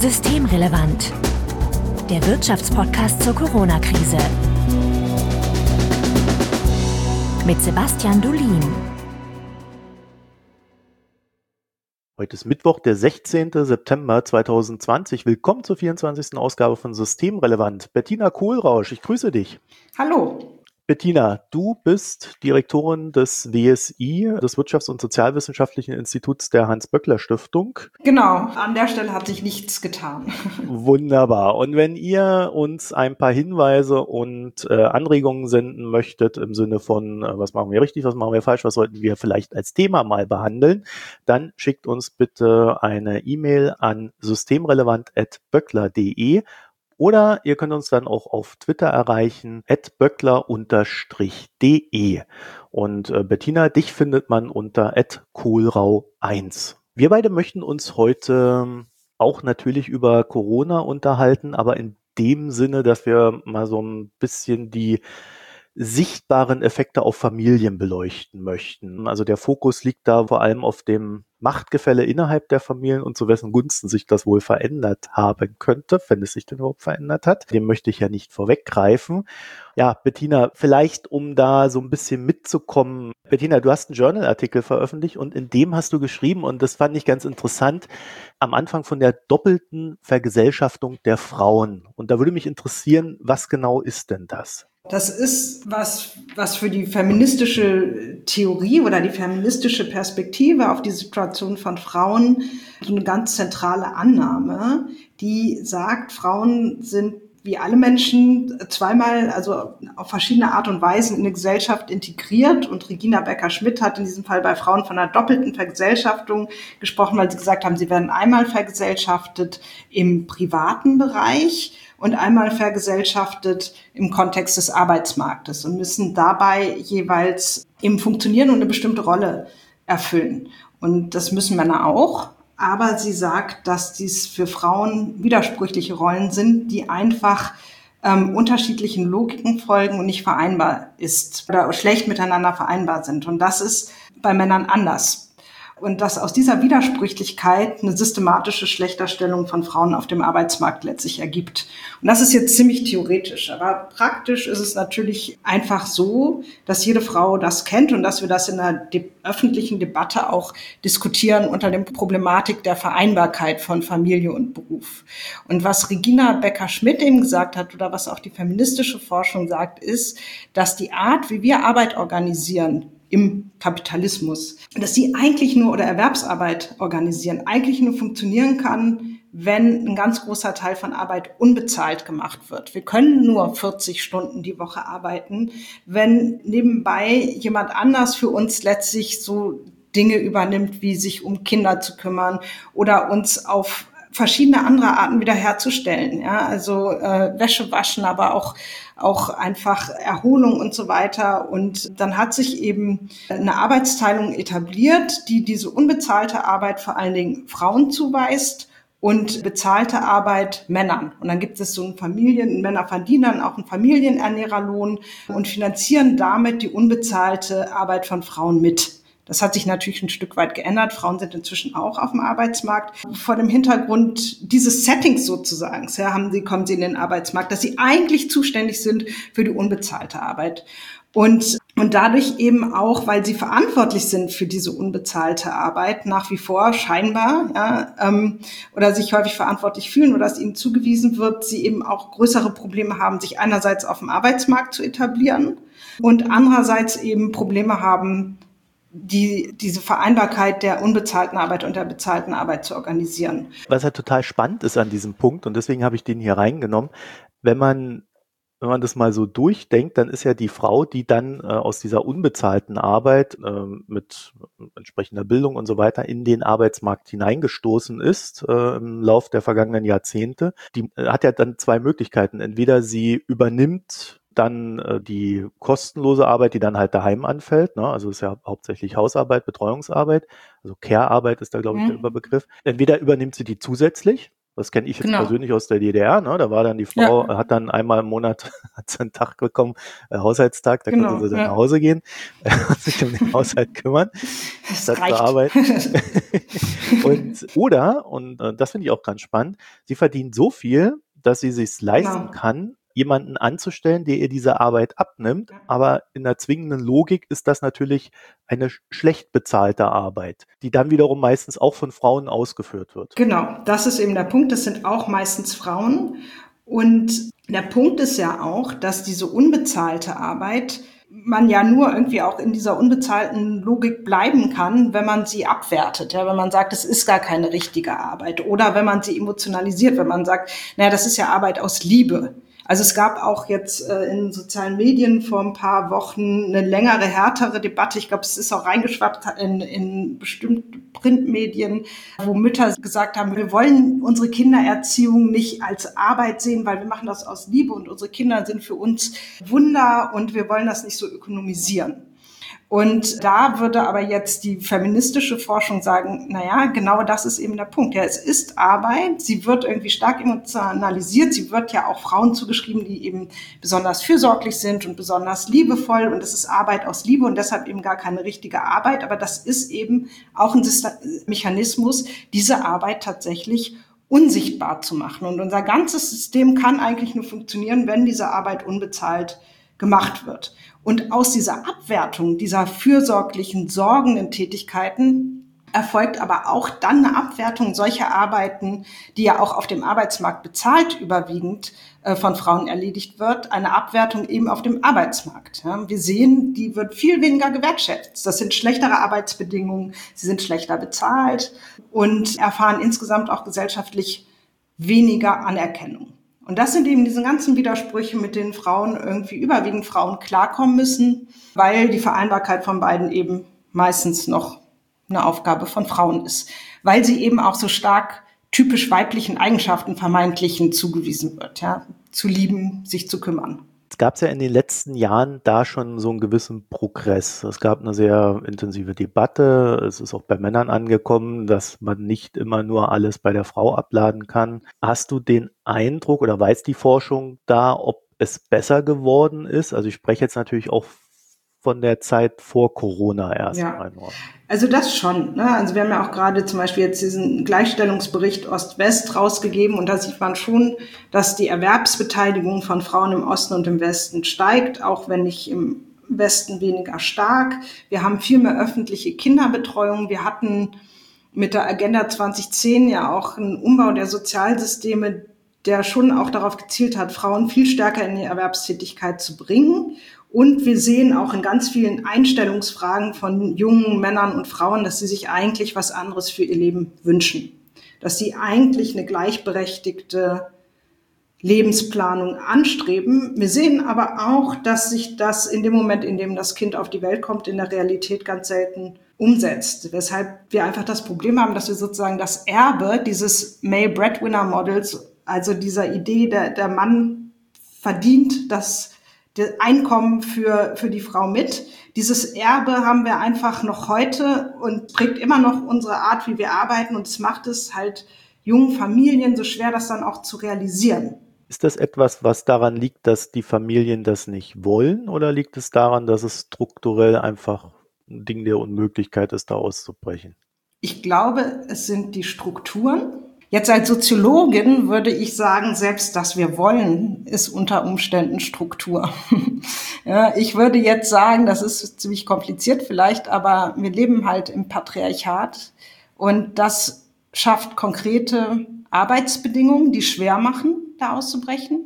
Systemrelevant. Der Wirtschaftspodcast zur Corona-Krise. Mit Sebastian Dulin. Heute ist Mittwoch, der 16. September 2020. Willkommen zur 24. Ausgabe von Systemrelevant. Bettina Kohlrausch, ich grüße dich. Hallo. Bettina, du bist Direktorin des WSI, des Wirtschafts- und Sozialwissenschaftlichen Instituts der Hans-Böckler-Stiftung. Genau, an der Stelle hat sich nichts getan. Wunderbar. Und wenn ihr uns ein paar Hinweise und Anregungen senden möchtet im Sinne von, was machen wir richtig, was machen wir falsch, was sollten wir vielleicht als Thema mal behandeln, dann schickt uns bitte eine E-Mail an systemrelevant@böckler.de. Oder ihr könnt uns dann auch auf Twitter erreichen, @böckler_de. Und Bettina, dich findet man unter @kohlrau1. Wir beide möchten uns heute auch natürlich über Corona unterhalten, aber in dem Sinne, dass wir mal so ein bisschen die sichtbaren Effekte auf Familien beleuchten möchten. Also der Fokus liegt da vor allem auf dem Machtgefälle innerhalb der Familien und zu wessen Gunsten sich das wohl verändert haben könnte, wenn es sich denn überhaupt verändert hat. Dem möchte ich ja nicht vorweggreifen. Ja, Bettina, vielleicht um da so ein bisschen mitzukommen. Bettina, du hast einen Journal-Artikel veröffentlicht und in dem hast du geschrieben, und das fand ich ganz interessant, am Anfang von der doppelten Vergesellschaftung der Frauen. Und da würde mich interessieren, was genau ist denn das? Das ist was für die feministische Theorie oder die feministische Perspektive auf die Situation von Frauen so eine ganz zentrale Annahme, die sagt, Frauen sind wie alle Menschen zweimal, also auf verschiedene Art und Weisen in eine Gesellschaft integriert. Und Regina Becker-Schmidt hat in diesem Fall bei Frauen von einer doppelten Vergesellschaftung gesprochen, weil sie gesagt haben, sie werden einmal vergesellschaftet im privaten Bereich und einmal vergesellschaftet im Kontext des Arbeitsmarktes und müssen dabei jeweils eben funktionieren und eine bestimmte Rolle erfüllen. Und das müssen Männer auch. Aber sie sagt, dass dies für Frauen widersprüchliche Rollen sind, die einfach unterschiedlichen Logiken folgen und nicht vereinbar ist oder schlecht miteinander vereinbar sind. Und das ist bei Männern anders. Und dass aus dieser Widersprüchlichkeit eine systematische Schlechterstellung von Frauen auf dem Arbeitsmarkt letztlich ergibt. Und das ist jetzt ziemlich theoretisch, aber praktisch ist es natürlich einfach so, dass jede Frau das kennt und dass wir das in der öffentlichen Debatte auch diskutieren unter der Problematik der Vereinbarkeit von Familie und Beruf. Und was Regina Becker-Schmidt eben gesagt hat oder was auch die feministische Forschung sagt, ist, dass die Art, wie wir Arbeit organisieren, im Kapitalismus, dass sie eigentlich nur oder Erwerbsarbeit organisieren, eigentlich nur funktionieren kann, wenn ein ganz großer Teil von Arbeit unbezahlt gemacht wird. Wir können nur 40 Stunden die Woche arbeiten, wenn nebenbei jemand anders für uns letztlich so Dinge übernimmt, wie sich um Kinder zu kümmern oder uns auf verschiedene andere Arten wiederherzustellen, ja, also Wäsche waschen, aber auch einfach Erholung und so weiter. Und dann hat sich eben eine Arbeitsteilung etabliert, die diese unbezahlte Arbeit vor allen Dingen Frauen zuweist und bezahlte Arbeit Männern. Und dann gibt es so Männer verdienen dann auch einen Familienernährerlohn und finanzieren damit die unbezahlte Arbeit von Frauen mit. Das hat sich natürlich ein Stück weit geändert. Frauen sind inzwischen auch auf dem Arbeitsmarkt. Vor dem Hintergrund dieses Settings sozusagen, kommen sie in den Arbeitsmarkt, dass sie eigentlich zuständig sind für die unbezahlte Arbeit. Und dadurch eben auch, weil sie verantwortlich sind für diese unbezahlte Arbeit, nach wie vor scheinbar, oder sich häufig verantwortlich fühlen oder es ihnen zugewiesen wird, sie eben auch größere Probleme haben, sich einerseits auf dem Arbeitsmarkt zu etablieren und andererseits eben Probleme haben, diese Vereinbarkeit der unbezahlten Arbeit und der bezahlten Arbeit zu organisieren. Was ja total spannend ist an diesem Punkt, und deswegen habe ich den hier reingenommen, wenn man das mal so durchdenkt, dann ist ja die Frau, die dann aus dieser unbezahlten Arbeit mit entsprechender Bildung und so weiter in den Arbeitsmarkt hineingestoßen ist im Lauf der vergangenen Jahrzehnte, die hat ja dann zwei Möglichkeiten. Entweder sie übernimmt dann die kostenlose Arbeit, die dann halt daheim anfällt, ne? Also ist ja hauptsächlich Hausarbeit, Betreuungsarbeit, also Care-Arbeit ist da, glaube ich, der Überbegriff. Entweder übernimmt sie die zusätzlich, Das kenne ich jetzt Genau. persönlich aus der DDR. Ne? Da war dann die Frau, hat dann einmal im Monat hat sie einen Tag bekommen, Haushaltstag, da konnte sie dann nach Hause gehen und sich um den Haushalt kümmern, statt zu arbeiten. Und das finde ich auch ganz spannend, sie verdient so viel, dass sie sich leisten kann, jemanden anzustellen, der ihr diese Arbeit abnimmt. Aber in der zwingenden Logik ist das natürlich eine schlecht bezahlte Arbeit, die dann wiederum meistens auch von Frauen ausgeführt wird. Genau, das ist eben der Punkt. Das sind auch meistens Frauen. Und der Punkt ist ja auch, dass diese unbezahlte Arbeit man ja nur irgendwie auch in dieser unbezahlten Logik bleiben kann, wenn man sie abwertet, ja, wenn man sagt, es ist gar keine richtige Arbeit, oder wenn man sie emotionalisiert, wenn man sagt, naja, das ist ja Arbeit aus Liebe. Also es gab auch jetzt in sozialen Medien vor ein paar Wochen eine längere, härtere Debatte. Ich glaube, es ist auch reingeschwappt in bestimmte Printmedien, wo Mütter gesagt haben, wir wollen unsere Kindererziehung nicht als Arbeit sehen, weil wir machen das aus Liebe und unsere Kinder sind für uns Wunder und wir wollen das nicht so ökonomisieren. Und da würde aber jetzt die feministische Forschung sagen, naja, genau das ist eben der Punkt. Ja, es ist Arbeit, sie wird irgendwie stark emotionalisiert, sie wird ja auch Frauen zugeschrieben, die eben besonders fürsorglich sind und besonders liebevoll, und es ist Arbeit aus Liebe und deshalb eben gar keine richtige Arbeit, aber das ist eben auch ein Mechanismus, diese Arbeit tatsächlich unsichtbar zu machen. Und unser ganzes System kann eigentlich nur funktionieren, wenn diese Arbeit unbezahlt gemacht wird. Und aus dieser Abwertung dieser fürsorglichen, sorgenden Tätigkeiten erfolgt aber auch dann eine Abwertung solcher Arbeiten, die ja auch auf dem Arbeitsmarkt bezahlt überwiegend von Frauen erledigt wird, eine Abwertung eben auf dem Arbeitsmarkt. Ja, wir sehen, die wird viel weniger gewertschätzt. Das sind schlechtere Arbeitsbedingungen, sie sind schlechter bezahlt und erfahren insgesamt auch gesellschaftlich weniger Anerkennung. Und das sind eben diese ganzen Widersprüche, mit denen Frauen irgendwie überwiegend Frauen klarkommen müssen, weil die Vereinbarkeit von beiden eben meistens noch eine Aufgabe von Frauen ist, weil sie eben auch so stark typisch weiblichen Eigenschaften vermeintlichen zugewiesen wird, ja, zu lieben, sich zu kümmern. Es gab ja in den letzten Jahren da schon so einen gewissen Progress. Es gab eine sehr intensive Debatte. Es ist auch bei Männern angekommen, dass man nicht immer nur alles bei der Frau abladen kann. Hast du den Eindruck oder weiß die Forschung da, ob es besser geworden ist? Also ich spreche jetzt natürlich auch von der Zeit vor Corona erstmal nur. Also das schon. Ne? Also wir haben ja auch gerade zum Beispiel jetzt diesen Gleichstellungsbericht Ost-West rausgegeben und da sieht man schon, dass die Erwerbsbeteiligung von Frauen im Osten und im Westen steigt, auch wenn nicht im Westen weniger stark. Wir haben viel mehr öffentliche Kinderbetreuung. Wir hatten mit der Agenda 2010 ja auch einen Umbau der Sozialsysteme, der schon auch darauf gezielt hat, Frauen viel stärker in die Erwerbstätigkeit zu bringen. Und wir sehen auch in ganz vielen Einstellungsfragen von jungen Männern und Frauen, dass sie sich eigentlich was anderes für ihr Leben wünschen. Dass sie eigentlich eine gleichberechtigte Lebensplanung anstreben. Wir sehen aber auch, dass sich das in dem Moment, in dem das Kind auf die Welt kommt, in der Realität ganz selten umsetzt. Weshalb wir einfach das Problem haben, dass wir sozusagen das Erbe dieses Male Breadwinner Models, also dieser Idee, der Mann verdient das Einkommen für die Frau mit. Dieses Erbe haben wir einfach noch heute und prägt immer noch unsere Art, wie wir arbeiten. Und es macht es halt jungen Familien so schwer, das dann auch zu realisieren. Ist das etwas, was daran liegt, dass die Familien das nicht wollen? Oder liegt es daran, dass es strukturell einfach ein Ding der Unmöglichkeit ist, da auszubrechen? Ich glaube, es sind die Strukturen. Jetzt als Soziologin würde ich sagen, selbst das wir wollen, ist unter Umständen Struktur. Ja, ich würde jetzt sagen, das ist ziemlich kompliziert vielleicht, aber wir leben halt im Patriarchat und das schafft konkrete Arbeitsbedingungen, die schwer machen, da auszubrechen.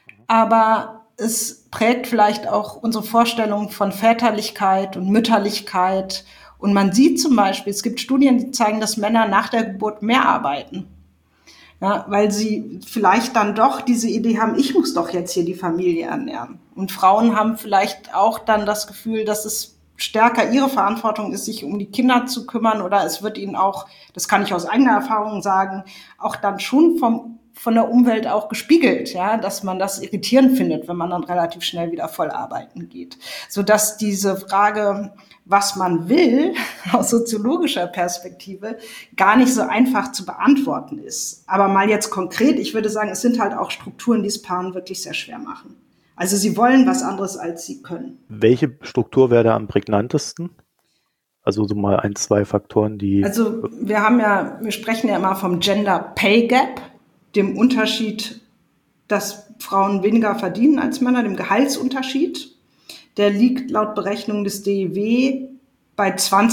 Aber es prägt vielleicht auch unsere Vorstellung von Väterlichkeit und Mütterlichkeit. Und man sieht zum Beispiel, es gibt Studien, die zeigen, dass Männer nach der Geburt mehr arbeiten. Ja, weil sie vielleicht dann doch diese Idee haben, ich muss doch jetzt hier die Familie ernähren. Und Frauen haben vielleicht auch dann das Gefühl, dass es stärker ihre Verantwortung ist, sich um die Kinder zu kümmern, oder es wird ihnen auch, das kann ich aus eigener Erfahrung sagen, auch dann schon von der Umwelt auch gespiegelt, ja, dass man das irritierend findet, wenn man dann relativ schnell wieder voll arbeiten geht. Sodass diese Frage, was man will, aus soziologischer Perspektive, gar nicht so einfach zu beantworten ist. Aber mal jetzt konkret, ich würde sagen, es sind halt auch Strukturen, die es Paaren wirklich sehr schwer machen. Also sie wollen was anderes, als sie können. Welche Struktur wäre da am prägnantesten? Also so mal 1, 2 Faktoren, die... Also wir sprechen ja immer vom Gender Pay Gap, dem Unterschied, dass Frauen weniger verdienen als Männer, dem Gehaltsunterschied. Der liegt laut Berechnung des DIW bei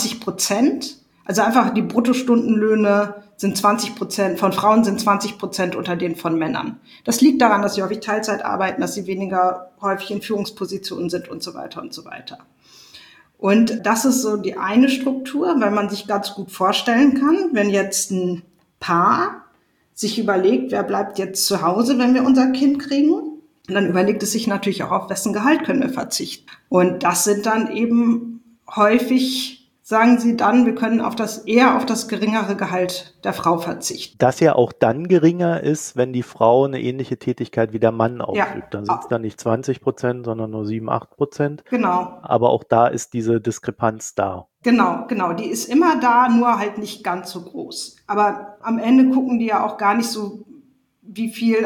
20%. Also einfach die Bruttostundenlöhne sind 20%, von Frauen sind 20% unter denen von Männern. Das liegt daran, dass sie häufig Teilzeit arbeiten, dass sie weniger häufig in Führungspositionen sind und so weiter und so weiter. Und das ist so die eine Struktur, weil man sich ganz gut vorstellen kann, wenn jetzt ein Paar sich überlegt, wer bleibt jetzt zu Hause, wenn wir unser Kind kriegen. Und dann überlegt es sich natürlich auch, auf wessen Gehalt können wir verzichten. Und das sind dann eben häufig, sagen sie dann, wir können eher auf das geringere Gehalt der Frau verzichten. Das ja auch dann geringer ist, wenn die Frau eine ähnliche Tätigkeit wie der Mann ausübt. Ja. Dann sind es dann nicht 20%, sondern nur 7, 8%. Genau. Aber auch da ist diese Diskrepanz da. Genau. Die ist immer da, nur halt nicht ganz so groß. Aber am Ende gucken die ja auch gar nicht so, wie viel,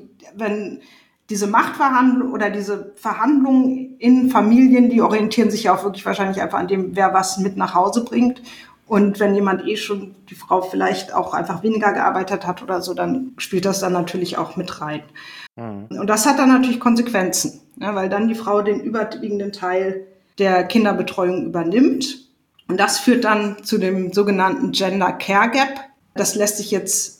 wenn diese Machtverhandlung oder diese Verhandlungen in Familien, die orientieren sich ja auch wirklich wahrscheinlich einfach an dem, wer was mit nach Hause bringt. Und wenn jemand schon, die Frau vielleicht auch einfach weniger gearbeitet hat oder so, dann spielt das dann natürlich auch mit rein. Mhm. Und das hat dann natürlich Konsequenzen, weil dann die Frau den überwiegenden Teil der Kinderbetreuung übernimmt. Und das führt dann zu dem sogenannten Gender Care Gap. Das lässt sich jetzt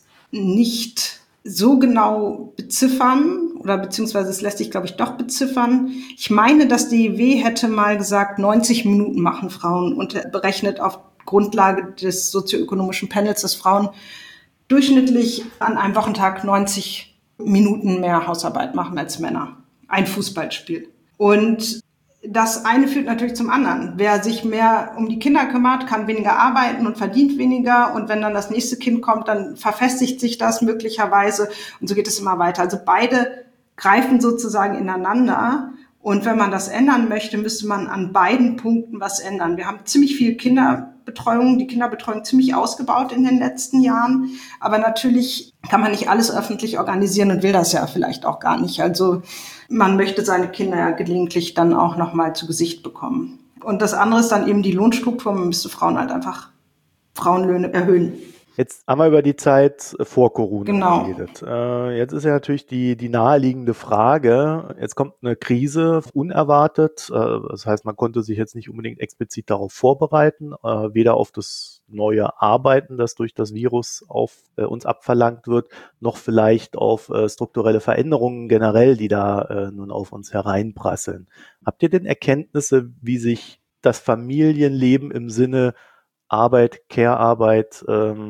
nicht so genau beziffern oder beziehungsweise es lässt sich, glaube ich, doch beziffern. Ich meine, das DIW hätte mal gesagt, 90 Minuten machen Frauen und berechnet auf Grundlage des sozioökonomischen Panels, dass Frauen durchschnittlich an einem Wochentag 90 Minuten mehr Hausarbeit machen als Männer. Ein Fußballspiel. Und das eine führt natürlich zum anderen. Wer sich mehr um die Kinder kümmert, kann weniger arbeiten und verdient weniger. Und wenn dann das nächste Kind kommt, dann verfestigt sich das möglicherweise. Und so geht es immer weiter. Also beide greifen sozusagen ineinander. Und wenn man das ändern möchte, müsste man an beiden Punkten was ändern. Wir haben ziemlich viel die Kinderbetreuung ziemlich ausgebaut in den letzten Jahren. Aber natürlich kann man nicht alles öffentlich organisieren und will das ja vielleicht auch gar nicht. Also man möchte seine Kinder ja gelegentlich dann auch nochmal zu Gesicht bekommen. Und das andere ist dann eben die Lohnstruktur. Man müsste Frauen halt einfach Frauenlöhne erhöhen. Jetzt haben wir über die Zeit vor Corona geredet. Jetzt ist ja natürlich die naheliegende Frage, jetzt kommt eine Krise, unerwartet. Das heißt, man konnte sich jetzt nicht unbedingt explizit darauf vorbereiten, weder auf das neue Arbeiten, das durch das Virus auf uns abverlangt wird, noch vielleicht auf strukturelle Veränderungen generell, die da nun auf uns hereinprasseln. Habt ihr denn Erkenntnisse, wie sich das Familienleben im Sinne Arbeit, Care-Arbeit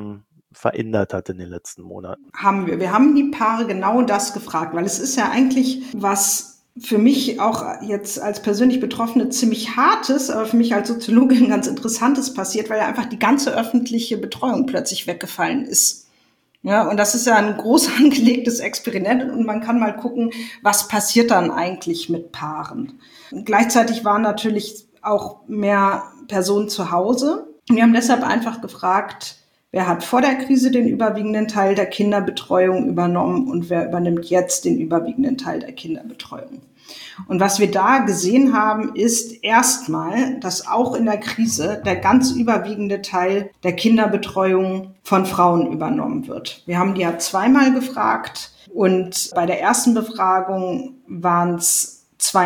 verändert hat in den letzten Monaten? Haben wir. Wir haben die Paare genau das gefragt, weil es ist ja eigentlich was für mich auch jetzt als persönlich Betroffene ziemlich Hartes, aber für mich als Soziologin ganz Interessantes passiert, weil ja einfach die ganze öffentliche Betreuung plötzlich weggefallen ist. Ja, und das ist ja ein groß angelegtes Experiment und man kann mal gucken, was passiert dann eigentlich mit Paaren. Und gleichzeitig waren natürlich auch mehr Personen zu Hause. Wir haben deshalb einfach gefragt, wer hat vor der Krise den überwiegenden Teil der Kinderbetreuung übernommen und wer übernimmt jetzt den überwiegenden Teil der Kinderbetreuung? Und was wir da gesehen haben, ist erstmal, dass auch in der Krise der ganz überwiegende Teil der Kinderbetreuung von Frauen übernommen wird. Wir haben die ja zweimal gefragt und bei der ersten Befragung waren es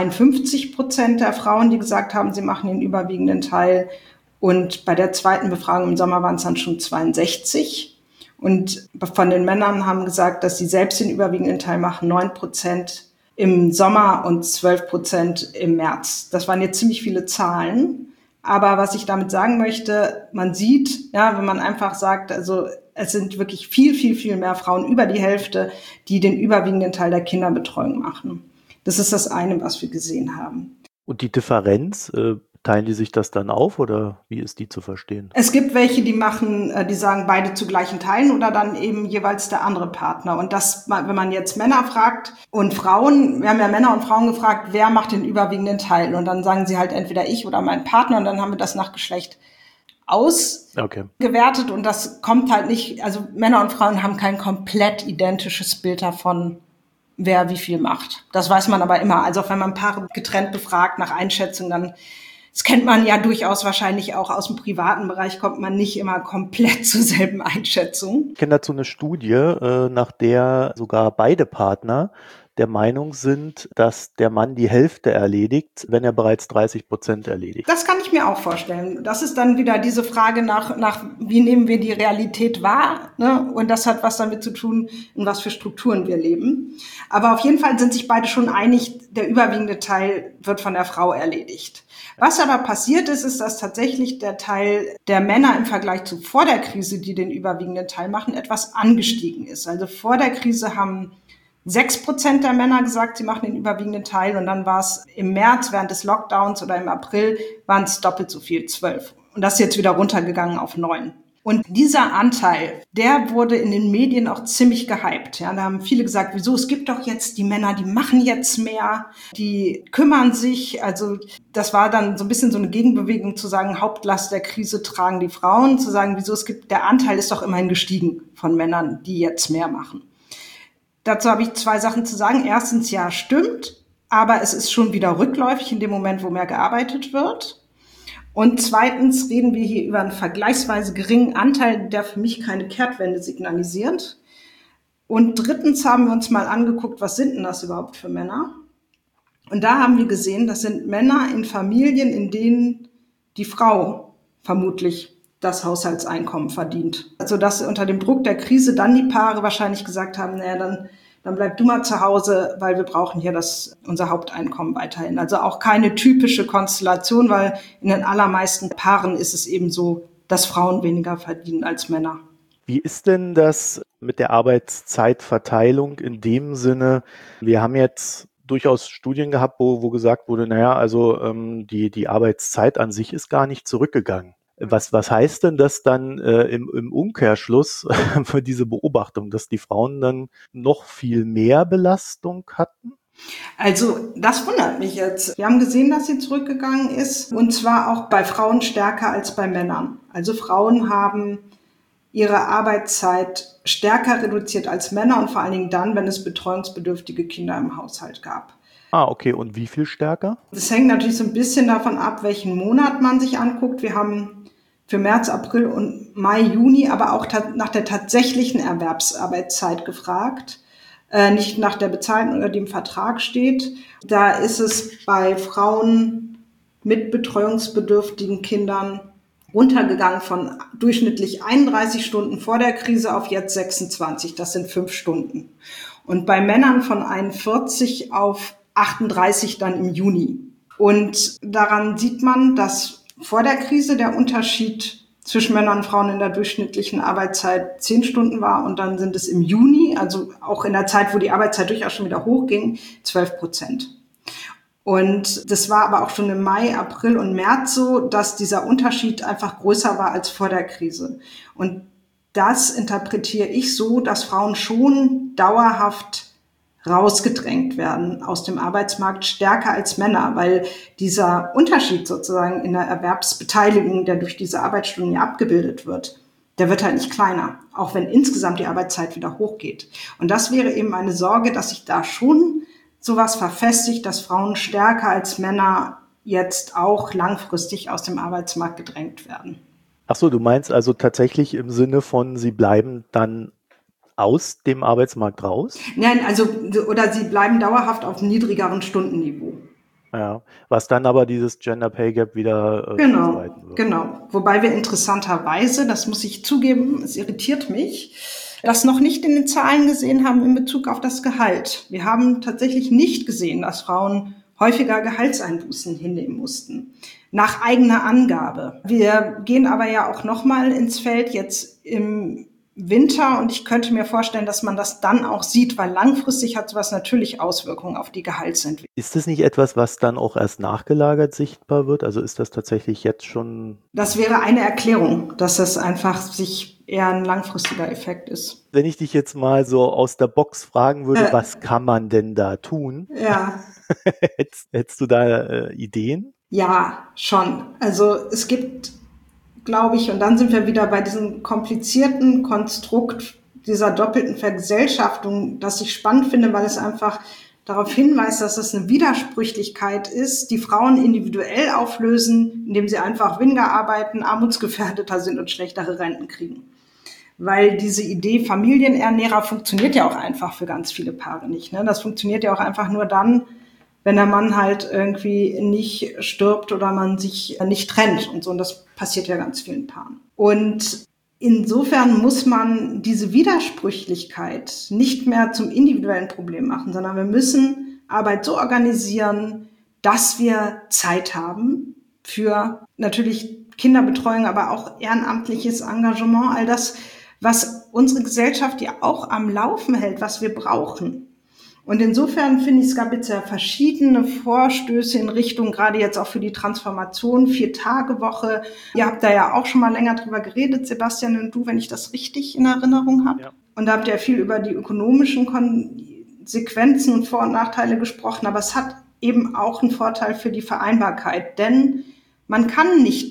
52% der Frauen, die gesagt haben, sie machen den überwiegenden Teil. Und bei der zweiten Befragung im Sommer waren es dann schon 62. Und von den Männern haben gesagt, dass sie selbst den überwiegenden Teil machen, 9% im Sommer und 12% im März. Das waren jetzt ziemlich viele Zahlen. Aber was ich damit sagen möchte, man sieht, ja, wenn man einfach sagt, also es sind wirklich viel, viel, viel mehr Frauen, über die Hälfte, die den überwiegenden Teil der Kinderbetreuung machen. Das ist das eine, was wir gesehen haben. Und die Differenz Teilen die sich das dann auf oder wie ist die zu verstehen? Es gibt welche, die sagen beide zu gleichen Teilen oder dann eben jeweils der andere Partner. Und das, wenn man jetzt Männer fragt und Frauen, wir haben ja Männer und Frauen gefragt, wer macht den überwiegenden Teil? Und dann sagen sie halt entweder ich oder mein Partner und dann haben wir das nach Geschlecht ausgewertet und das kommt halt nicht, also Männer und Frauen haben kein komplett identisches Bild davon, wer wie viel macht. Das weiß man aber immer. Also auch wenn man Paare getrennt befragt nach Einschätzung, dann das kennt man ja durchaus wahrscheinlich auch aus dem privaten Bereich, kommt man nicht immer komplett zur selben Einschätzung. Ich kenne dazu eine Studie, nach der sogar beide Partner der Meinung sind, dass der Mann die Hälfte erledigt, wenn er bereits 30% erledigt. Das kann ich mir auch vorstellen. Das ist dann wieder diese Frage nach wie nehmen wir die Realität wahr? Ne? Und das hat was damit zu tun, in was für Strukturen wir leben. Aber auf jeden Fall sind sich beide schon einig, der überwiegende Teil wird von der Frau erledigt. Was aber passiert ist, ist, dass tatsächlich der Teil der Männer im Vergleich zu vor der Krise, die den überwiegenden Teil machen, etwas angestiegen ist. Also vor der Krise haben 6% der Männer gesagt, sie machen den überwiegenden Teil und dann war es im März während des Lockdowns oder im April waren es doppelt so viel, 12. Und das ist jetzt wieder runtergegangen auf 9. Und dieser Anteil, der wurde in den Medien auch ziemlich gehypt. Ja, da haben viele gesagt, wieso, es gibt doch jetzt die Männer, die machen jetzt mehr, die kümmern sich. Also das war dann so ein bisschen so eine Gegenbewegung zu sagen, Hauptlast der Krise tragen die Frauen, zu sagen, wieso, der Anteil ist doch immerhin gestiegen von Männern, die jetzt mehr machen. Dazu habe ich 2 Sachen zu sagen. Erstens, ja, stimmt, aber es ist schon wieder rückläufig in dem Moment, wo mehr gearbeitet wird. Und zweitens reden wir hier über einen vergleichsweise geringen Anteil, der für mich keine Kehrtwende signalisiert. Und drittens haben wir uns mal angeguckt, was sind denn das überhaupt für Männer? Und da haben wir gesehen, das sind Männer in Familien, in denen die Frau vermutlich das Haushaltseinkommen verdient. Also dass unter dem Druck der Krise dann die Paare wahrscheinlich gesagt haben, naja, dann bleib du mal zu Hause, weil wir brauchen hier unser Haupteinkommen weiterhin. Also auch keine typische Konstellation, weil in den allermeisten Paaren ist es eben so, dass Frauen weniger verdienen als Männer. Wie ist denn das mit der Arbeitszeitverteilung in dem Sinne? Wir haben jetzt durchaus Studien gehabt, wo gesagt wurde, naja, also die Arbeitszeit an sich ist gar nicht zurückgegangen. Was heißt denn das dann im Umkehrschluss für diese Beobachtung, dass die Frauen dann noch viel mehr Belastung hatten? Also das wundert mich jetzt. Wir haben gesehen, dass sie zurückgegangen ist und zwar auch bei Frauen stärker als bei Männern. Also Frauen haben ihre Arbeitszeit stärker reduziert als Männer und vor allen Dingen dann, wenn es betreuungsbedürftige Kinder im Haushalt gab. Ah, okay. Und wie viel stärker? Das hängt natürlich so ein bisschen davon ab, welchen Monat man sich anguckt. Wir haben für März, April und Mai, Juni aber auch nach der tatsächlichen Erwerbsarbeitszeit gefragt. Nicht nach der bezahlten oder die im Vertrag steht. Da ist es bei Frauen mit betreuungsbedürftigen Kindern runtergegangen von durchschnittlich 31 Stunden vor der Krise auf jetzt 26. Das sind 5 Stunden. Und bei Männern von 41 auf 38 dann im Juni. Und daran sieht man, dass vor der Krise der Unterschied zwischen Männern und Frauen in der durchschnittlichen Arbeitszeit 10 Stunden war und dann sind es im Juni, also auch in der Zeit, wo die Arbeitszeit durchaus schon wieder hochging, 12%. Und das war aber auch schon im Mai, April und März so, dass dieser Unterschied einfach größer war als vor der Krise. Und das interpretiere ich so, dass Frauen schon dauerhaft rausgedrängt werden aus dem Arbeitsmarkt stärker als Männer, weil dieser Unterschied sozusagen in der Erwerbsbeteiligung, der durch diese Arbeitsstunden ja abgebildet wird, der wird halt nicht kleiner, auch wenn insgesamt die Arbeitszeit wieder hochgeht. Und das wäre eben eine Sorge, dass sich da schon sowas verfestigt, dass Frauen stärker als Männer jetzt auch langfristig aus dem Arbeitsmarkt gedrängt werden. Ach so, du meinst also tatsächlich im Sinne von, sie bleiben dann aus dem Arbeitsmarkt raus? Nein, also, oder sie bleiben dauerhaft auf niedrigeren Stundenniveau. Ja, was dann aber dieses Gender Pay Gap wieder ausweiten wird. Genau. Wobei wir interessanterweise, das muss ich zugeben, es irritiert mich, das noch nicht in den Zahlen gesehen haben in Bezug auf das Gehalt. Wir haben tatsächlich nicht gesehen, dass Frauen häufiger Gehaltseinbußen hinnehmen mussten, nach eigener Angabe. Wir gehen aber ja auch nochmal ins Feld jetzt im Winter und ich könnte mir vorstellen, dass man das dann auch sieht, weil langfristig hat sowas natürlich Auswirkungen auf die Gehaltsentwicklung. Ist das nicht etwas, was dann auch erst nachgelagert sichtbar wird? Also ist das tatsächlich jetzt schon? Das wäre eine Erklärung, dass das einfach sich eher ein langfristiger Effekt ist. Wenn ich dich jetzt mal so aus der Box fragen würde, was kann man denn da tun? Ja. Hättest du da Ideen? Ja, schon. Also es gibt, glaube ich, und dann sind wir wieder bei diesem komplizierten Konstrukt dieser doppelten Vergesellschaftung, das ich spannend finde, weil es einfach darauf hinweist, dass es eine Widersprüchlichkeit ist, die Frauen individuell auflösen, indem sie einfach weniger arbeiten, armutsgefährdeter sind und schlechtere Renten kriegen. Weil diese Idee Familienernährer funktioniert ja auch einfach für ganz viele Paare nicht. Ne? Das funktioniert ja auch einfach nur dann, wenn der Mann halt irgendwie nicht stirbt oder man sich nicht trennt und so. Und das passiert ja ganz vielen Paaren. Und insofern muss man diese Widersprüchlichkeit nicht mehr zum individuellen Problem machen, sondern wir müssen Arbeit so organisieren, dass wir Zeit haben für natürlich Kinderbetreuung, aber auch ehrenamtliches Engagement, all das, was unsere Gesellschaft ja auch am Laufen hält, was wir brauchen. Und insofern finde ich, es gab jetzt ja verschiedene Vorstöße in Richtung, gerade jetzt auch für die Transformation, 4-Tage-Woche. Ihr habt da ja auch schon mal länger drüber geredet, Sebastian und du, wenn ich das richtig in Erinnerung habe. Ja. Und da habt ihr viel über die ökonomischen Konsequenzen und Vor- und Nachteile gesprochen. Aber es hat eben auch einen Vorteil für die Vereinbarkeit. Denn man kann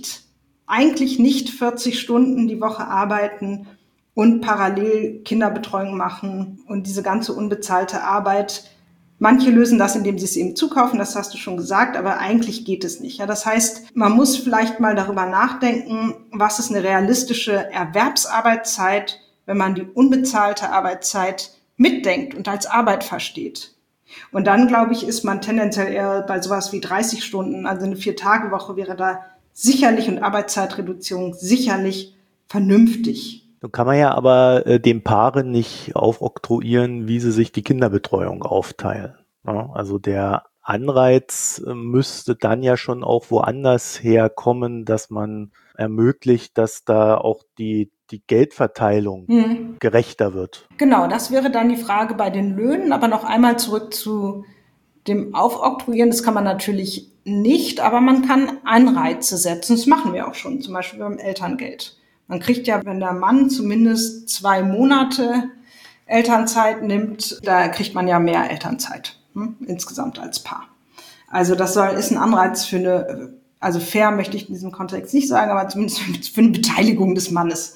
eigentlich nicht 40 Stunden die Woche arbeiten und parallel Kinderbetreuung machen und diese ganze unbezahlte Arbeit. Manche lösen das, indem sie es eben zukaufen, das hast du schon gesagt, aber eigentlich geht es nicht. Ja, das heißt, man muss vielleicht mal darüber nachdenken, was ist eine realistische Erwerbsarbeitszeit, wenn man die unbezahlte Arbeitszeit mitdenkt und als Arbeit versteht. Und dann, glaube ich, ist man tendenziell eher bei sowas wie 30 Stunden, also eine 4-Tage-Woche wäre da sicherlich und Arbeitszeitreduzierung sicherlich vernünftig. Nun kann man ja aber den Paaren nicht aufoktroyieren, wie sie sich die Kinderbetreuung aufteilen. Ja, also der Anreiz müsste dann ja schon auch woanders herkommen, dass man ermöglicht, dass da auch die Geldverteilung gerechter wird. Genau, das wäre dann die Frage bei den Löhnen. Aber noch einmal zurück zu dem Aufoktroyieren. Das kann man natürlich nicht, aber man kann Anreize setzen. Das machen wir auch schon, zum Beispiel beim Elterngeld. Man kriegt ja, wenn der Mann zumindest 2 Monate Elternzeit nimmt, da kriegt man ja mehr Elternzeit insgesamt als Paar. Also das ist ein Anreiz für also fair möchte ich in diesem Kontext nicht sagen, aber zumindest für eine Beteiligung des Mannes.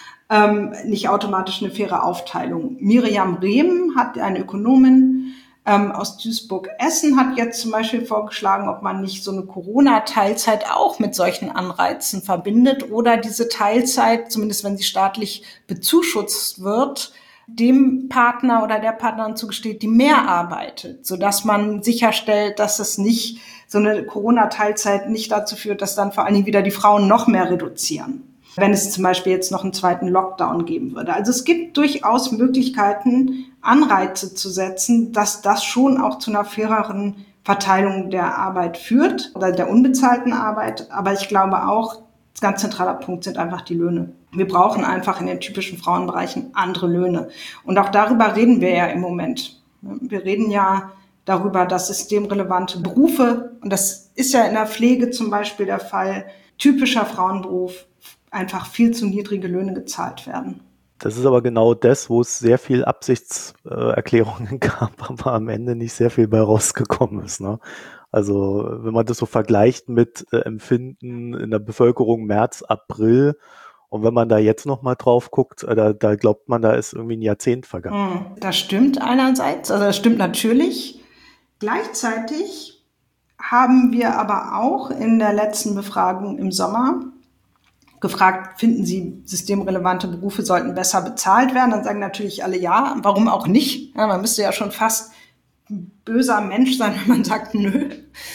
Nicht automatisch eine faire Aufteilung. Miriam Rehm eine Ökonomin aus Duisburg-Essen hat jetzt zum Beispiel vorgeschlagen, ob man nicht so eine Corona-Teilzeit auch mit solchen Anreizen verbindet oder diese Teilzeit, zumindest wenn sie staatlich bezuschusst wird, dem Partner oder der Partnerin zugesteht, die mehr arbeitet, sodass man sicherstellt, dass es nicht so eine Corona-Teilzeit nicht dazu führt, dass dann vor allen Dingen wieder die Frauen noch mehr reduzieren, wenn es zum Beispiel jetzt noch einen zweiten Lockdown geben würde. Also es gibt durchaus Möglichkeiten, Anreize zu setzen, dass das schon auch zu einer faireren Verteilung der Arbeit führt oder der unbezahlten Arbeit. Aber ich glaube auch, ganz zentraler Punkt sind einfach die Löhne. Wir brauchen einfach in den typischen Frauenbereichen andere Löhne. Und auch darüber reden wir ja im Moment. Wir reden ja darüber, dass systemrelevante Berufe, und das ist ja in der Pflege zum Beispiel der Fall, typischer Frauenberuf, einfach viel zu niedrige Löhne gezahlt werden. Das ist aber genau das, wo es sehr viel Absichtserklärungen gab, aber am Ende nicht sehr viel bei rausgekommen ist. Ne? Also wenn man das so vergleicht mit Empfinden in der Bevölkerung März, April und wenn man da jetzt nochmal drauf guckt, da glaubt man, da ist irgendwie ein Jahrzehnt vergangen. Das stimmt einerseits, also das stimmt natürlich. Gleichzeitig haben wir aber auch in der letzten Befragung im Sommer gefragt, finden Sie, systemrelevante Berufe sollten besser bezahlt werden? Dann sagen natürlich alle ja, warum auch nicht? Ja, man müsste ja schon fast ein böser Mensch sein, wenn man sagt, nö.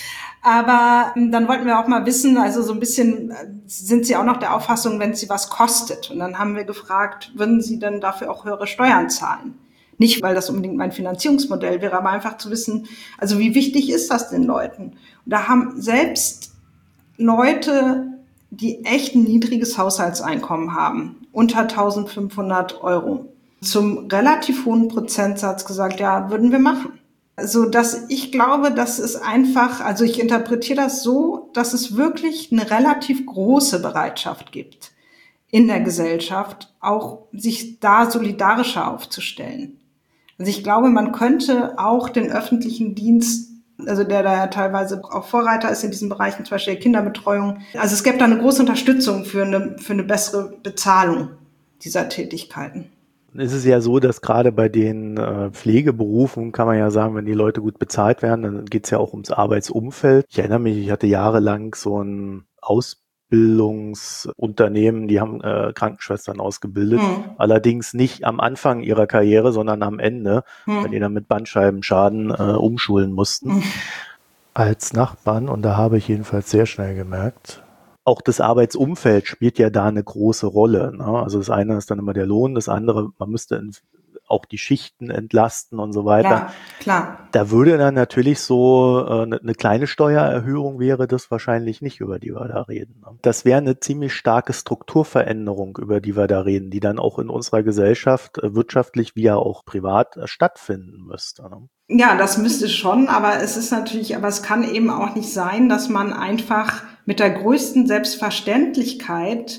Aber dann wollten wir auch mal wissen, also so ein bisschen, sind Sie auch noch der Auffassung, wenn es Sie was kostet? Und dann haben wir gefragt, würden Sie denn dafür auch höhere Steuern zahlen? Nicht, weil das unbedingt mein Finanzierungsmodell wäre, aber einfach zu wissen, also wie wichtig ist das den Leuten? Und da haben selbst Leute, die echt ein niedriges Haushaltseinkommen haben unter 1.500 Euro. Zum relativ hohen Prozentsatz gesagt, ja, würden wir machen. Also, dass ich glaube, dass es einfach, also ich interpretiere das so, dass es wirklich eine relativ große Bereitschaft gibt in der Gesellschaft, auch sich da solidarischer aufzustellen. Also ich glaube, man könnte auch den öffentlichen Dienst, also der da ja teilweise auch Vorreiter ist in diesen Bereichen, zum Beispiel der Kinderbetreuung, also es gäbe da eine große Unterstützung für eine bessere Bezahlung dieser Tätigkeiten. Es ist ja so, dass gerade bei den Pflegeberufen kann man ja sagen, wenn die Leute gut bezahlt werden, dann geht es ja auch ums Arbeitsumfeld. Ich erinnere mich, ich hatte jahrelang so ein Ausbildungsunternehmen, die haben Krankenschwestern ausgebildet. Allerdings nicht am Anfang ihrer Karriere, sondern am Ende, weil die dann mit Bandscheibenschaden umschulen mussten. Als Nachbarn, und da habe ich jedenfalls sehr schnell gemerkt, auch das Arbeitsumfeld spielt ja da eine große Rolle. Ne? Also das eine ist dann immer der Lohn, das andere, man müsste auch die Schichten entlasten und so weiter. Klar. Da würde dann natürlich so eine kleine Steuererhöhung wäre das wahrscheinlich nicht, über die wir da reden. Ne? Das wäre eine ziemlich starke Strukturveränderung, über die wir da reden, die dann auch in unserer Gesellschaft wirtschaftlich wie ja auch privat stattfinden müsste. Ne? Ja, das müsste schon, aber es kann eben auch nicht sein, dass man einfach mit der größten Selbstverständlichkeit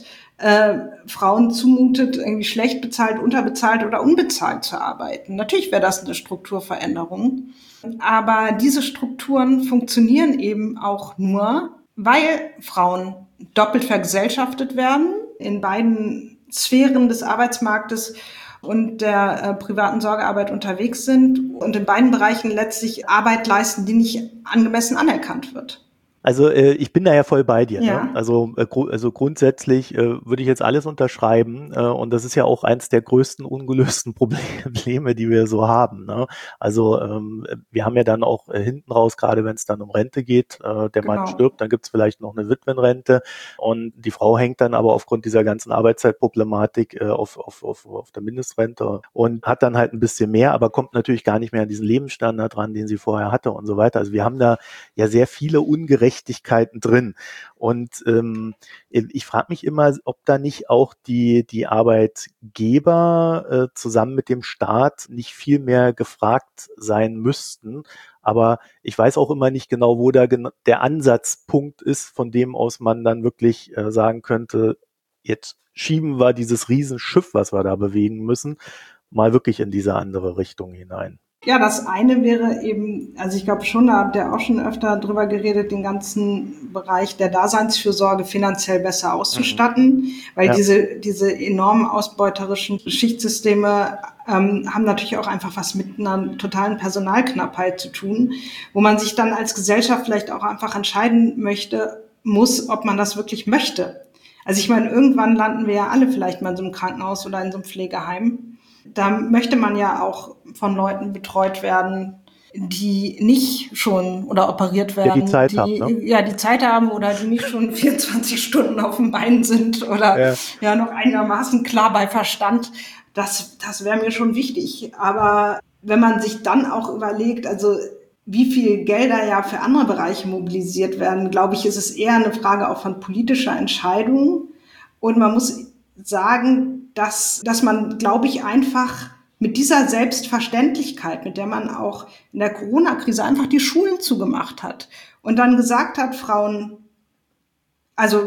Frauen zumutet, irgendwie schlecht bezahlt, unterbezahlt oder unbezahlt zu arbeiten. Natürlich wäre das eine Strukturveränderung, aber diese Strukturen funktionieren eben auch nur, weil Frauen doppelt vergesellschaftet werden in beiden Sphären des Arbeitsmarktes und der privaten Sorgearbeit unterwegs sind und in beiden Bereichen letztlich Arbeit leisten, die nicht angemessen anerkannt wird. Also ich bin da ja voll bei dir. Ja. Ne? Also grundsätzlich würde ich jetzt alles unterschreiben und das ist ja auch eins der größten ungelösten Probleme, die wir so haben. Ne? Also wir haben ja dann auch hinten raus, gerade wenn es dann um Rente geht, der Mann stirbt, dann gibt es vielleicht noch eine Witwenrente und die Frau hängt dann aber aufgrund dieser ganzen Arbeitszeitproblematik auf der Mindestrente und hat dann halt ein bisschen mehr, aber kommt natürlich gar nicht mehr an diesen Lebensstandard ran, den sie vorher hatte und so weiter. Also wir haben da ja sehr viele Ungerechtigkeiten drin. Und ich frage mich immer, ob da nicht auch die Arbeitgeber zusammen mit dem Staat nicht viel mehr gefragt sein müssten. Aber ich weiß auch immer nicht genau, wo da der Ansatzpunkt ist, von dem aus man dann wirklich sagen könnte, jetzt schieben wir dieses Riesenschiff, was wir da bewegen müssen, mal wirklich in diese andere Richtung hinein. Ja, das eine wäre eben, also ich glaube schon, da habt ihr auch schon öfter drüber geredet, den ganzen Bereich der Daseinsfürsorge finanziell besser auszustatten, weil diese enormen ausbeuterischen Schichtsysteme haben natürlich auch einfach was mit einer totalen Personalknappheit zu tun, wo man sich dann als Gesellschaft vielleicht auch einfach entscheiden muss, ob man das wirklich möchte. Also ich meine, irgendwann landen wir ja alle vielleicht mal in so einem Krankenhaus oder in so einem Pflegeheim. Da möchte man ja auch von Leuten betreut werden, die nicht schon oder operiert werden, die Zeit haben, ne? Die Zeit haben oder die nicht schon 24 Stunden auf dem Bein sind oder noch einigermaßen klar bei Verstand. Das wäre mir schon wichtig. Aber wenn man sich dann auch überlegt, also wie viel Gelder ja für andere Bereiche mobilisiert werden, glaube ich, ist es eher eine Frage auch von politischer Entscheidung. Und man muss sagen, dass man, glaube ich, einfach mit dieser Selbstverständlichkeit, mit der man auch in der Corona-Krise einfach die Schulen zugemacht hat und dann gesagt hat, Frauen, also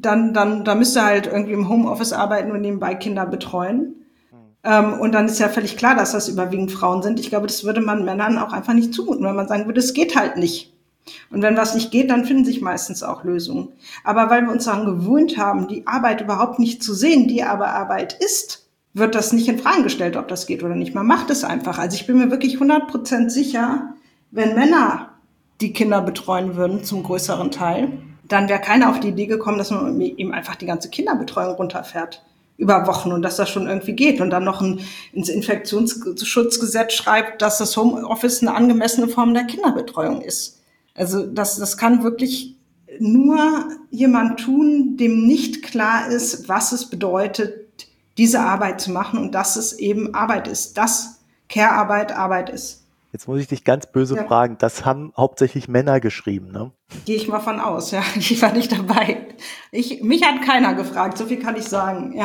da müsst ihr halt irgendwie im Homeoffice arbeiten und nebenbei Kinder betreuen. Und dann ist ja völlig klar, dass das überwiegend Frauen sind. Ich glaube, das würde man Männern auch einfach nicht zumuten, wenn man sagen würde, es geht halt nicht. Und wenn was nicht geht, dann finden sich meistens auch Lösungen. Aber weil wir uns daran gewöhnt haben, die Arbeit überhaupt nicht zu sehen, die aber Arbeit ist, wird das nicht in Frage gestellt, ob das geht oder nicht. Man macht es einfach. Also ich bin mir wirklich 100% sicher, wenn Männer die Kinder betreuen würden, zum größeren Teil, dann wäre keiner auf die Idee gekommen, dass man eben einfach die ganze Kinderbetreuung runterfährt über Wochen und dass das schon irgendwie geht und dann noch ins Infektionsschutzgesetz schreibt, dass das Homeoffice eine angemessene Form der Kinderbetreuung ist. Also das kann wirklich nur jemand tun, dem nicht klar ist, was es bedeutet, diese Arbeit zu machen und dass es eben Arbeit ist, dass Care-Arbeit Arbeit ist. Jetzt muss ich dich ganz böse fragen, das haben hauptsächlich Männer geschrieben, ne? Gehe ich mal von aus, ja. Ich war nicht dabei. Mich hat keiner gefragt, so viel kann ich sagen, ja.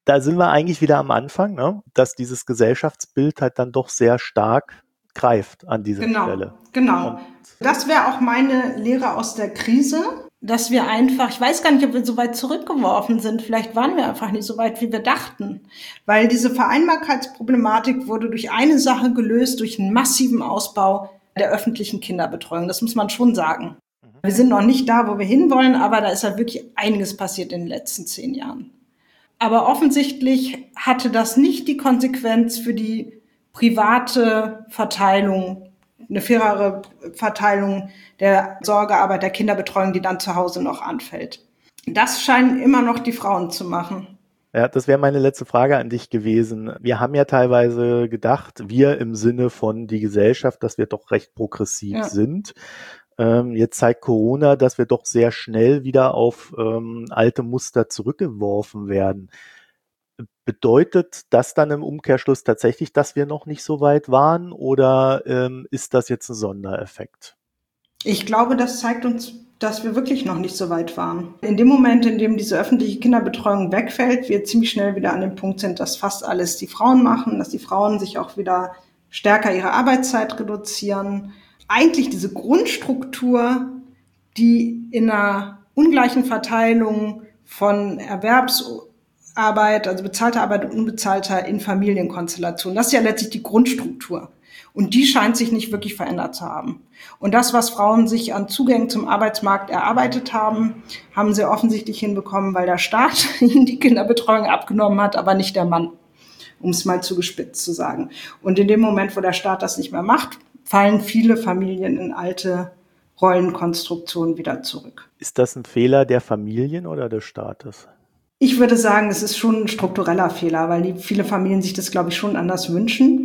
da sind wir eigentlich wieder am Anfang, ne? Dass dieses Gesellschaftsbild halt dann doch sehr stark greift an dieser Stelle. Genau. Das wäre auch meine Lehre aus der Krise, dass wir einfach, ich weiß gar nicht, ob wir so weit zurückgeworfen sind, vielleicht waren wir einfach nicht so weit, wie wir dachten, weil diese Vereinbarkeitsproblematik wurde durch eine Sache gelöst, durch einen massiven Ausbau der öffentlichen Kinderbetreuung. Das muss man schon sagen. Wir sind noch nicht da, wo wir hinwollen, aber da ist halt wirklich einiges passiert in den letzten 10 Jahren. Aber offensichtlich hatte das nicht die Konsequenz für die private Verteilung, eine fairere Verteilung der Sorgearbeit, der Kinderbetreuung, die dann zu Hause noch anfällt. Das scheinen immer noch die Frauen zu machen. Ja, das wäre meine letzte Frage an dich gewesen. Wir haben ja teilweise gedacht, wir im Sinne von die Gesellschaft, dass wir doch recht progressiv sind. Jetzt zeigt Corona, dass wir doch sehr schnell wieder auf alte Muster zurückgeworfen werden. Bedeutet das dann im Umkehrschluss tatsächlich, dass wir noch nicht so weit waren, oder ist das jetzt ein Sondereffekt? Ich glaube, das zeigt uns, dass wir wirklich noch nicht so weit waren. In dem Moment, in dem diese öffentliche Kinderbetreuung wegfällt, wir ziemlich schnell wieder an dem Punkt sind, dass fast alles die Frauen machen, dass die Frauen sich auch wieder stärker ihre Arbeitszeit reduzieren. Eigentlich diese Grundstruktur, die in einer ungleichen Verteilung von Erwerbsarbeit, also bezahlter Arbeit und unbezahlter in Familienkonstellationen, das ist ja letztlich die Grundstruktur. Und die scheint sich nicht wirklich verändert zu haben. Und das, was Frauen sich an Zugängen zum Arbeitsmarkt erarbeitet haben, haben sie offensichtlich hinbekommen, weil der Staat ihnen die Kinderbetreuung abgenommen hat, aber nicht der Mann, um es mal zugespitzt zu sagen. Und in dem Moment, wo der Staat das nicht mehr macht, fallen viele Familien in alte Rollenkonstruktionen wieder zurück. Ist das ein Fehler der Familien oder des Staates? Ich würde sagen, es ist schon ein struktureller Fehler, weil viele Familien sich das, glaube ich, schon anders wünschen.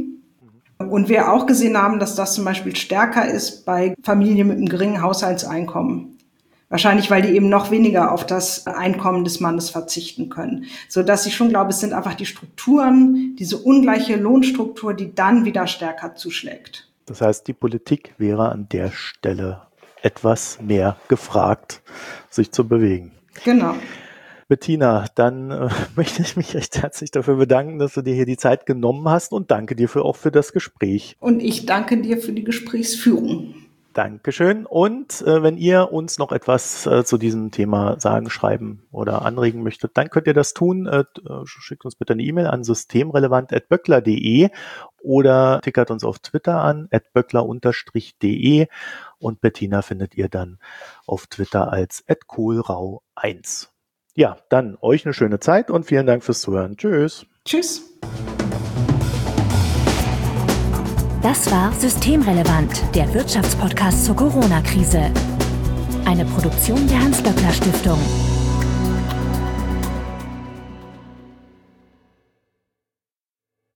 Und wir auch gesehen haben, dass das zum Beispiel stärker ist bei Familien mit einem geringen Haushaltseinkommen. Wahrscheinlich, weil die eben noch weniger auf das Einkommen des Mannes verzichten können. Sodass ich schon glaube, es sind einfach die Strukturen, diese ungleiche Lohnstruktur, die dann wieder stärker zuschlägt. Das heißt, die Politik wäre an der Stelle etwas mehr gefragt, sich zu bewegen. Genau. Bettina, dann möchte ich mich recht herzlich dafür bedanken, dass du dir hier die Zeit genommen hast, und danke dir auch für das Gespräch. Und ich danke dir für die Gesprächsführung. Dankeschön. Und wenn ihr uns noch etwas zu diesem Thema sagen, schreiben oder anregen möchtet, dann könnt ihr das tun. Schickt uns bitte eine E-Mail an systemrelevant@böckler.de oder tickert uns auf Twitter an @böckler_de, und Bettina findet ihr dann auf Twitter als @kohlrau1. Ja, dann euch eine schöne Zeit und vielen Dank fürs Zuhören. Tschüss. Tschüss. Das war Systemrelevant, der Wirtschaftspodcast zur Corona-Krise. Eine Produktion der Hans-Böckler-Stiftung.